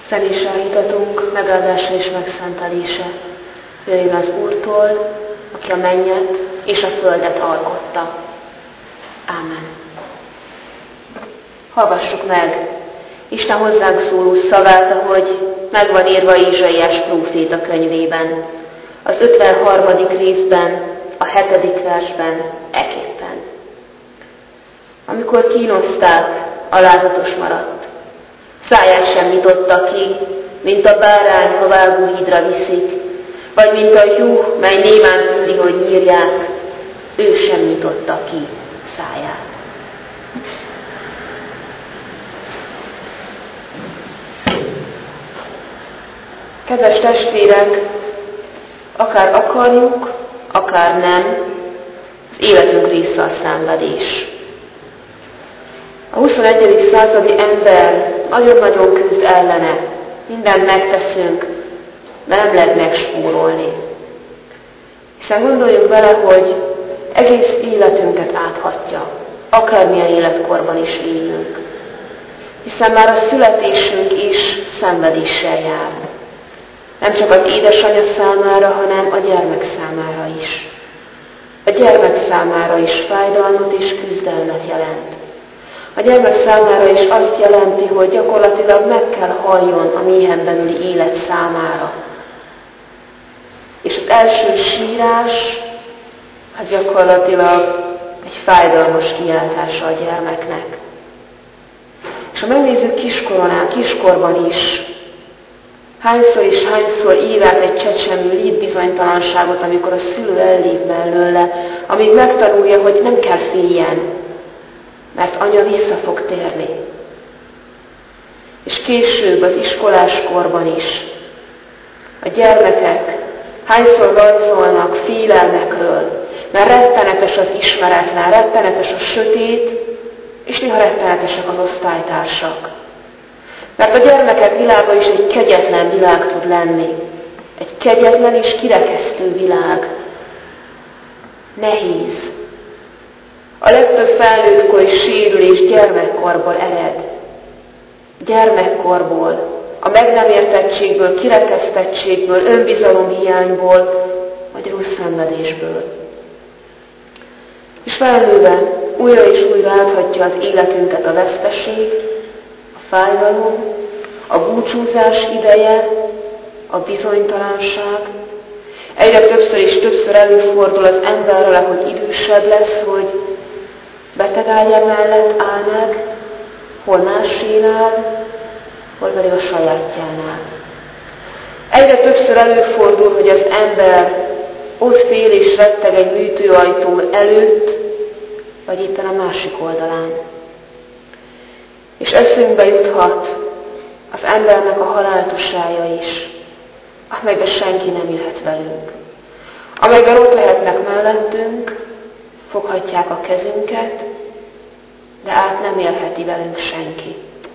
Zenés elhitatunk megáldása és megszentelése jöjjön az Úrtól, aki a mennyet és a földet alkotta. Ámen. Hallgassuk meg Isten hozzánk szóló szavát, ahogy megvan írva Ézsaiás próféta könyvében, az 53. részben, a 7. versben eképpen. Amikor kínozták, alázatos maradt. Száját sem nyitotta ki, mint a bárány, ha vágóhídra viszik, vagy mint a juh, mely némán tűri, hogy nyírják, ő sem nyitotta ki száját. Kedves testvérek, akár akarjuk, akár nem, az életünk része a szenvedés. A 21. századi ember nagyon-nagyon küzd ellene, mindent megteszünk, de nem lehet megspórolni. Hiszen gondoljunk bele, hogy egész életünket áthatja, akármilyen életkorban is éljünk. Hiszen már a születésünk is szenvedéssel jár. Nem csak az édesanyja számára, hanem a gyermek számára is. A gyermek számára is fájdalmat és küzdelmet jelent. A gyermek számára is azt jelenti, hogy gyakorlatilag meg kell haljon a méhen belüli élet számára. És az első sírás, az gyakorlatilag egy fájdalmas kiáltása a gyermeknek. És ha megnézzük kiskorban is, hányszor és hányszor ír át egy csecsemő létbizonytalanságot, amikor a szülő ellép mellőle, amíg megtanulja, hogy nem kell féljen, mert anya vissza fog térni. És később az iskoláskorban is a gyermekek hányszor rajzolnak félelmekről, mert rettenetes az ismeretlen, rettenetes a sötét, és néha rettenetesek az osztálytársak. Mert a gyermekek világa is egy kegyetlen világ tud lenni. Egy kegyetlen és kirekesztő világ. Nehéz. A legtöbb felnőttkori sérülés gyermekkorból ered. Gyermekkorból, a meg nem értettségből, kirekesztettségből, önbizalomhiányból, vagy rossz szenvedésből. És felnőve újra és újra áthatja az életünket a veszteség, a fájdalom, a búcsúzás ideje, a bizonytalanság. Egyre többször és többször előfordul az emberrel, hogy idősebb lesz, hogy betegágya mellett áll meg, hol másénál, hol pedig a sajátjánál. Egyre többször előfordul, hogy az ember ott fél és retteg egy műtőajtó előtt, vagy éppen a másik oldalán. És eszünkbe juthat az embernek a haláltusája is, amelyben senki nem jöhet velünk. Amelyben ott lehetnek mellettünk, foghatják a kezünket, de át nem élheti velünk senki.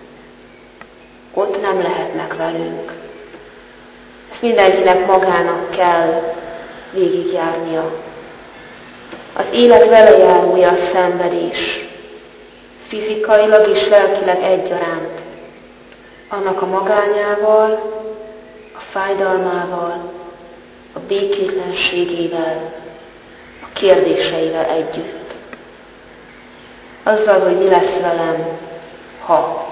Ott nem lehetnek velünk. Ezt mindenkinek magának kell végigjárnia. Az élet velejárója a szenvedés, fizikailag és lelkileg egyaránt. Annak a magányával, a fájdalmával, a békétlenségével, a kérdéseivel együtt. Azzal, hogy mi lesz velem, ha.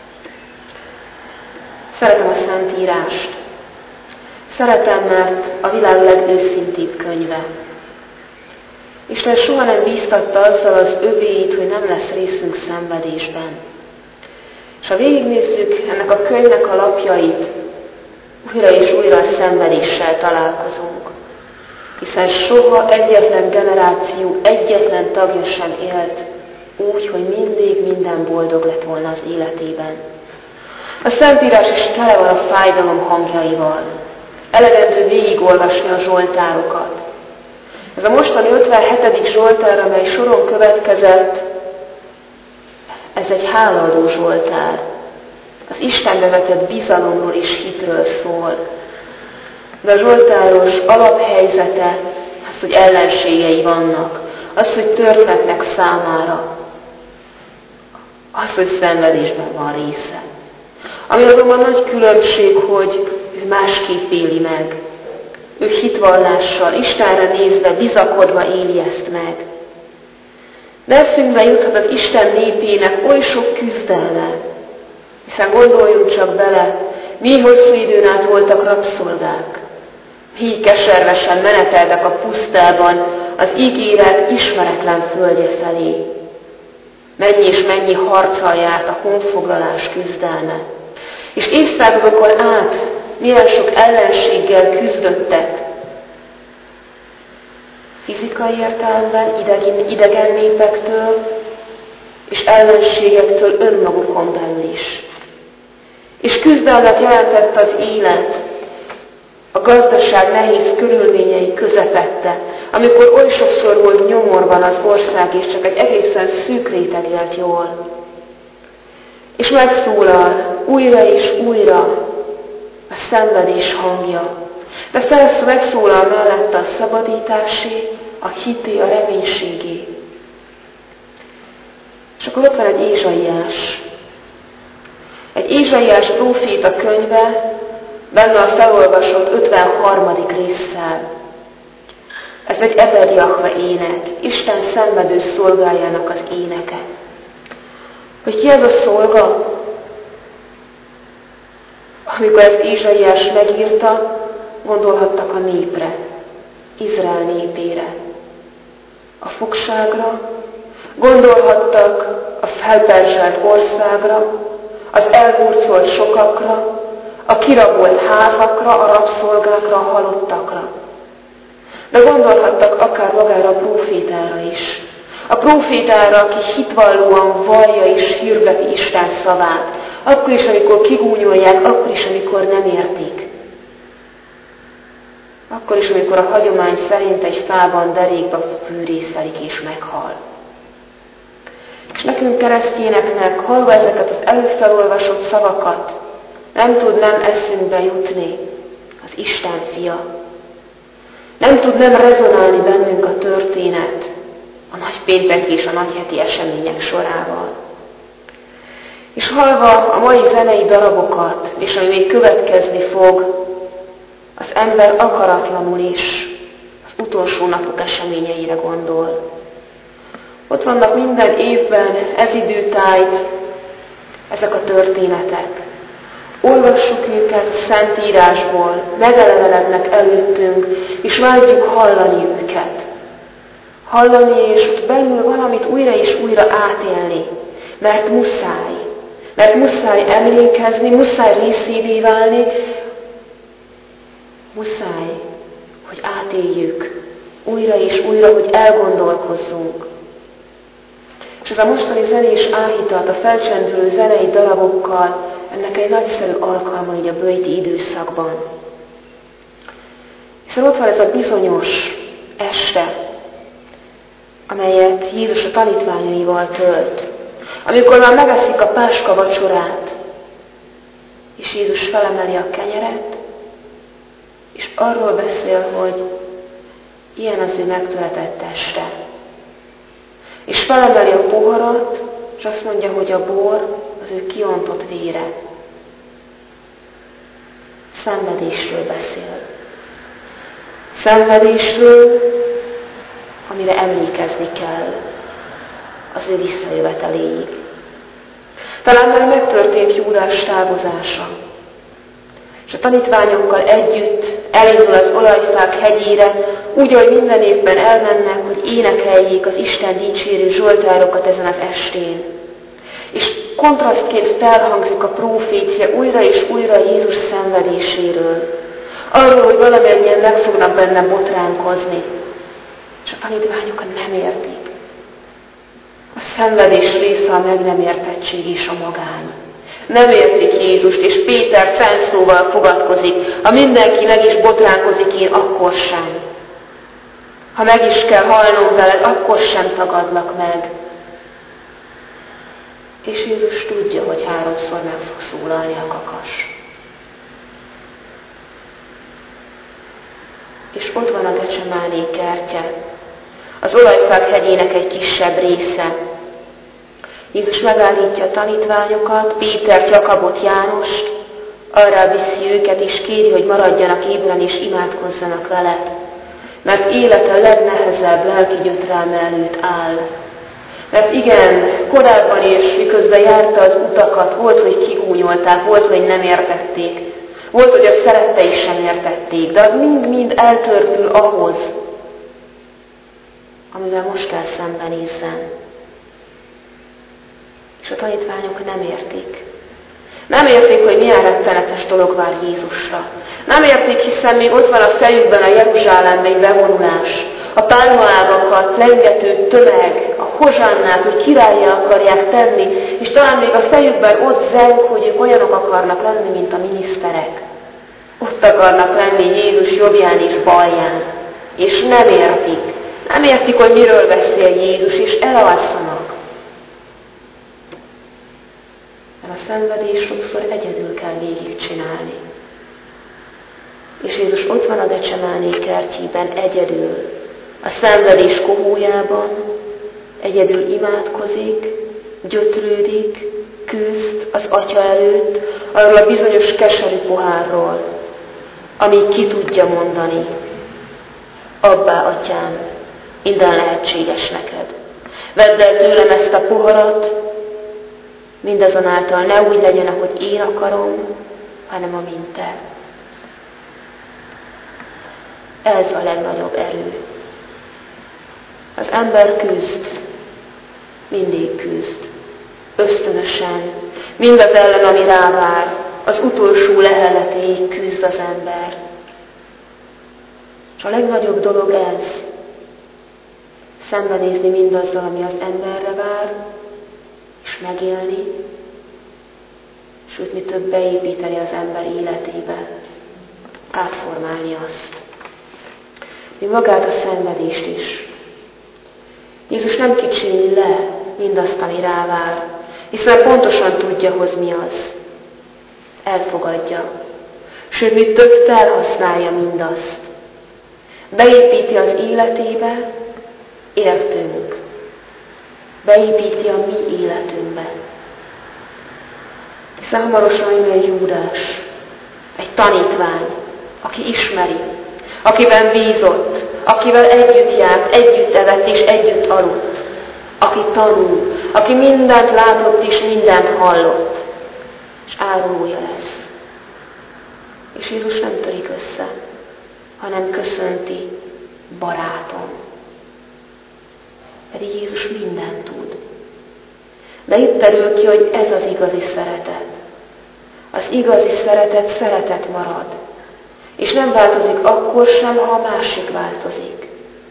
Szeretem a Szentírást. Szeretem, mert a világ legőszintébb könyve. Isten soha nem bíztatta azzal az övéit, hogy nem lesz részünk szenvedésben. És ha végignézzük ennek a könyvnek a lapjait, újra és újra a szenvedéssel találkozunk. Hiszen soha egyetlen generáció, egyetlen tagja sem élt úgy, hogy mindig minden boldog lett volna az életében. A Szentírás is tele van a fájdalom hangjaival. Elegendő végigolvasni a zsoltárokat. Ez a mostani 57. zsoltár, amely soron következett, ez egy hálaadó zsoltár. Az Istenbe vetett bizalomról és hitről szól. De a zsoltáros alaphelyzete az, hogy ellenségei vannak, az, hogy töretnek számára, az, hogy szenvedésben van része. Ami azonban nagy különbség, hogy ő másképp éli meg. Ő hitvallással, Istenre nézve, bizakodva éli ezt meg. De eszünkbe juthat az Isten népének oly sok küzdelme, hiszen gondoljunk csak bele, mi hosszú időn át voltak rabszolgák. Így keservesen meneteltek a pusztában az ígéret ismeretlen földje felé. Mennyi és mennyi harccal járt a honfoglalás küzdelme. És évszázadokon át milyen sok ellenséggel küzdöttek. Fizikai értelemben idegen népektől és ellenségektől önmagukon belül is. És küzdelmet jelentett az élet a gazdaság nehéz körülményei közepette, amikor oly sokszor volt nyomorban az ország, és csak egy egészen szűk réteg élt jól. És megszólal újra és újra a szenvedés hangja, de megszólal mellette a szabadításé, a hité, a reménységé. És akkor ott van egy Ézsaiás. Egy Ézsaiás próféta könyve, benne a felolvasott 53. résszel. Ez egy Ebed Jahve ének, Isten szenvedő szolgájának az éneke. Hogy ki ez a szolga? Amikor ezt Ézsaiás megírta, gondolhattak a népre, Izrael népére, a fogságra, gondolhattak a felperzselt országra, az elhurcolt sokakra, a kirabolt házakra, a rabszolgákra, a halottakra. De gondolhattak akár magára a prófétára is. A prófétára, aki hitvallóan vallja és hirdeti Isten szavát. Akkor is, amikor kigúnyolják, akkor is, amikor nem értik. Akkor is, amikor a hagyomány szerint egy fában derékba fűrészelik és meghal. És nekünk keresztényeknek hallva ezeket az előfelolvasott szavakat, nem tud nem eszünkbe jutni az Isten fia. Nem tud nem rezonálni bennünk a történet a nagypéntek és a nagyheti események sorával. És hallva a mai zenei darabokat, és ami még következni fog, az ember akaratlanul is az utolsó napok eseményeire gondol. Ott vannak minden évben, ez időtájt, ezek a történetek. Olvassuk őket a Szentírásból, megelevenednek előttünk, és vágyjuk hallani őket. Hallani, és ott belül valamit újra és újra átélni, mert muszáj. Mert muszáj emlékezni, muszáj részévé válni, muszáj, hogy átéljük újra és újra, hogy elgondolkozzunk. És ez a mostani zenés áhítat, a felcsendülő zenei darabokkal, ennek egy nagyszerű alkalma így a böjti időszakban. Hiszen ott van ez a bizonyos este, amelyet Jézus a tanítványaival tölt. Amikor már megeszik a páska vacsorát, és Jézus felemeli a kenyeret, és arról beszél, hogy ilyen az ő megtöretett teste. És felemeli a poharat, és azt mondja, hogy a bor az ő kiontott vére. Szenvedésről beszél. Szenvedésről, amire emlékezni kell az ő visszajöveteléig. Talán már megtörtént Júdás távozása, és a tanítványokkal együtt elindul az olajfák hegyére, úgy, ahogy minden évben elmennek, hogy énekeljék az Isten dicsérő zsoltárokat ezen az estén. És kontrasztként felhangzik a prófécia újra és újra Jézus szenvedéséről. Arról, hogy valamennyien meg fognak benne botránkozni. És a tanítványok nem értik. A szenvedés része a meg nem értettség és a magány. Nem értik Jézust, és Péter fennszóval fogadkozik. Ha mindenki meg is botránkozik, én akkor sem. Ha meg is kell halnom veled, akkor sem tagadlak meg. És Jézus tudja, hogy 3-szor meg fog szólalni a kakas. És ott van a Gecsemáné kertje, az olajfák hegyének egy kisebb része. Jézus megállítja a tanítványokat, Pétert, Jakabot, Jánost, arra viszi őket, és kéri, hogy maradjanak ébren és imádkozzanak vele, mert élete legnehezebb lelki gyötrelme előtt áll. Mert igen, korábban is, miközben járta az utakat, volt, hogy kigúnyolták, volt, hogy nem értették, volt, hogy a szerettei sem értették, de az mind-mind eltörpül ahhoz, amivel most kell szembenézzen. És a tanítványok nem értik. Nem értik, hogy milyen rettenetes dolog vár Jézusra. Nem értik, hiszen még ott van a fejükben a Jeruzsálembei bevonulás, a pálmaágakat lengető tömeg, a hozsannák, hogy királlyá akarják tenni, és talán még a fejükben ott zeng, hogy ők olyanok akarnak lenni, mint a miniszterek. Ott akarnak lenni Jézus jobbján és balján, és nem értik. Nem értik, hogy miről beszél Jézus, és elalszanak. Mert a szenvedés sokszor egyedül kell végigcsinálni. És Jézus ott van a Gecsemáné kertjében egyedül, a szenvedés kohójában, egyedül imádkozik, gyötrődik, küzd az Atya előtt, arról a bizonyos keserű pohárról, ami ki tudja mondani. Abbá, Atyám, minden lehetséges neked. Vedd el tőlem ezt a poharat, mindazonáltal ne úgy legyen, ahogy én akarom, hanem amint te. Ez a legnagyobb erő. Az ember küzd, mindig küzd, ösztönösen, mindaz ellen, ami rávár, az utolsó leheletéig küzd az ember. És a legnagyobb dolog ez, szembenézni mindazzal, ami az emberre vár, és megélni, sőt, mi több beépíteni az ember életébe, átformálni azt. Mi magát a szenvedést is. Jézus nem kicsinyli le mindazt, ami rávár, hiszen pontosan tudja, hogy mi az. Elfogadja. Sőt, mi több felhasználja mindazt. Beépíti az életébe, értünk. Beépíti a mi életünkbe. Hiszen hamarosan jön egy Júdás, egy tanítvány, aki ismeri, akiben bízott, akivel együtt járt, együtt evett és együtt aludt, aki tanul, aki mindent látott és mindent hallott, és árulója lesz. És Jézus nem törik össze, hanem köszönti, barátom. Pedig Jézus mindent tud. De itt derül ki, hogy ez az igazi szeretet. Az igazi szeretet szeretet marad. És nem változik akkor sem, ha a másik változik.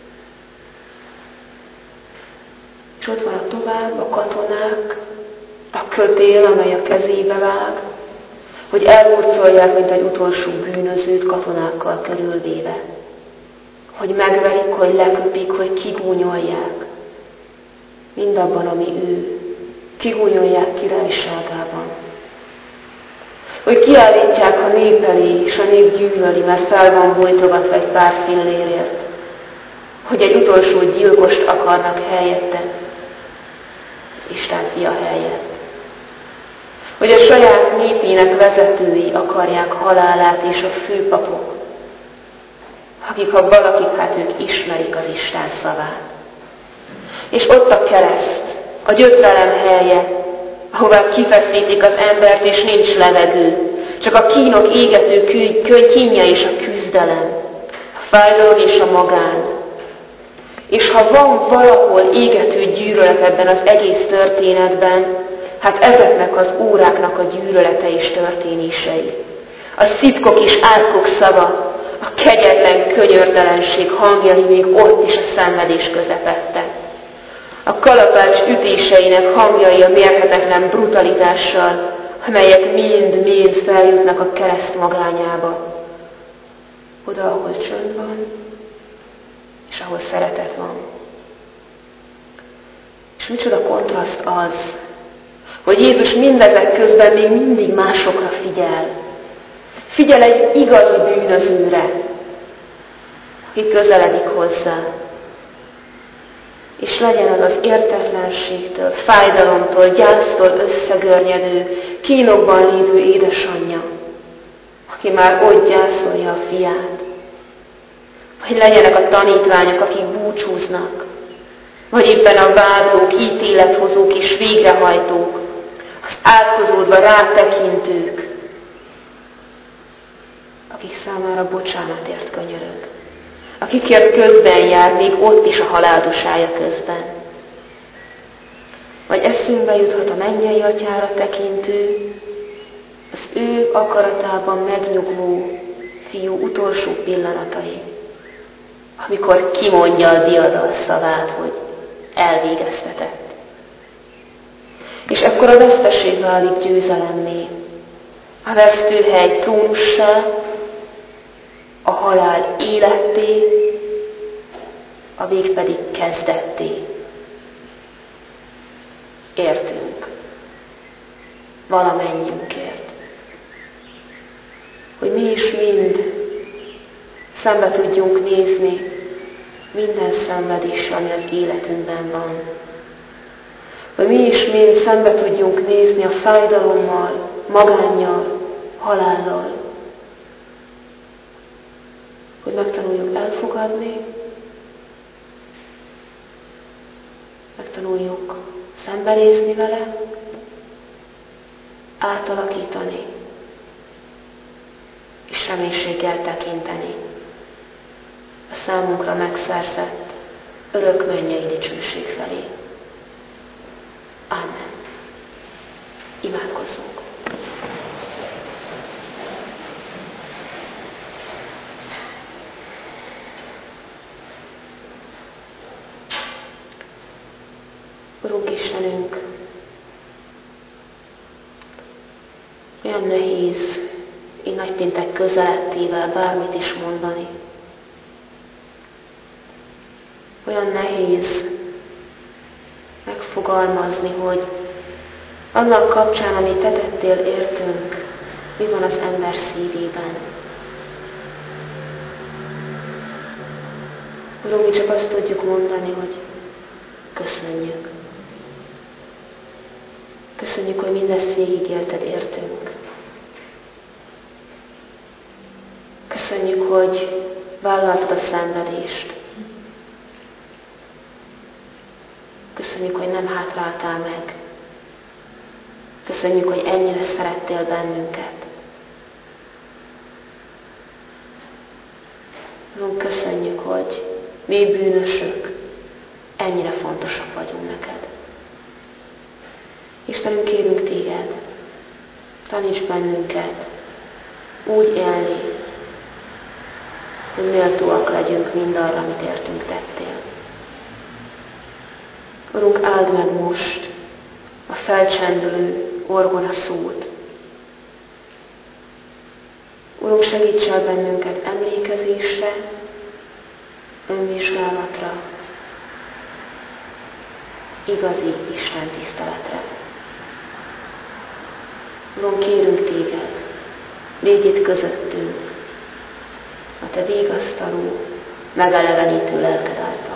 És ott van a tovább, a katonák, a kötél, amely a kezébe vág, hogy elhurcolják, mint egy utolsó bűnözőt katonákkal körülvéve. Hogy megverik, hogy leköpik, hogy kigúnyolják. Mindabban, ami ő. Kigúnyolják királyságában. Hogy kiállítják a nép elé, és a nép gyűlöli, mert fel van bojtogatva egy pár fillérért. Hogy egy utolsó gyilkost akarnak helyette, az Isten fia helyett. Hogy a saját népének vezetői akarják halálát, és a főpapok, akik, ha valakik, hát ők ismerik az Isten szavát. És ott a kereszt, a gyötrelem helye, ahová kifeszítik az embert, és nincs levegő, csak a kínok égető kínja és a küzdelem, a fájdalom és a magán. És ha van valahol égető gyűlölet ebben az egész történetben, hát ezeknek az óráknak a gyűlölete és történései. A szitkok és átkok szava, a kegyetlen könyörtelenség hangjai még ott is a szenvedés közepette. A kalapács ütéseinek hangjai a mérhetetlen brutalitással, amelyek mind-mind feljutnak a kereszt magányába. Oda, ahol csönd van, és ahol szeretet van. És micsoda kontraszt az, hogy Jézus mindezek közben még mindig másokra figyel. Figyel egy igazi bűnözőre, aki közeledik hozzá. és legyen az az értetlenségtől, fájdalomtól, gyásztól összegörnyedő, kínokban lévő édesanyja, aki már ott gyászolja a fiát. Vagy legyenek a tanítványok, akik búcsúznak, vagy éppen a vádlók, ítélethozók és végrehajtók, az átkozódva rátekintők, akik számára bocsánatért könyörög, akikért közben jár, még ott is a haláldusája közben. Vagy eszünkbe juthat a mennyei atyára tekintő, az ő akaratában megnyugvó fiú utolsó pillanatai, amikor kimondja a diadal szavát, hogy elvégeztetett. És ekkor a veszteség válik győzelemmé, a vesztőhely trónussá, a halál életté, a vég pedig kezdetté. Értünk, valamennyiünkért, hogy mi is mind szembe tudjunk nézni minden szenvedéssel, ami az életünkben van. Hogy mi is mind szembe tudjunk nézni a fájdalommal, magánnyal, halállal. Hogy megtanuljuk elfogadni, megtanuljuk szembenézni vele, átalakítani, és reménységgel tekinteni a számunkra megszerzett örök mennyei dicsőség felé. Amen. Imádkozzunk. Urunk Istenünk, olyan nehéz így nagypéntek közelettével bármit is mondani. Olyan nehéz megfogalmazni, hogy annak kapcsán, amit te tettél értünk, mi van az ember szívében. Urunk, mi csak azt tudjuk mondani, hogy köszönjük. Köszönjük, hogy mindezt végigélted értünk. Köszönjük, hogy vállaltad a szenvedést. Köszönjük, hogy nem hátráltál meg. Köszönjük, hogy ennyire szerettél bennünket. Köszönjük, hogy mi bűnösök, ennyire fontosak vagyunk neked. Istenünk, kérünk téged, taníts bennünket úgy élni, hogy méltóak legyünk mindarra, amit értünk tettél. Urunk, áld meg most a felcsendülő orgona szót. Urunk, segíts el bennünket emlékezésre, önvizsgálatra, igazi Isten tiszteletre. Urunk, kérünk téged, légy itt közöttünk, a te végasztaló, megelevenítő lelked által.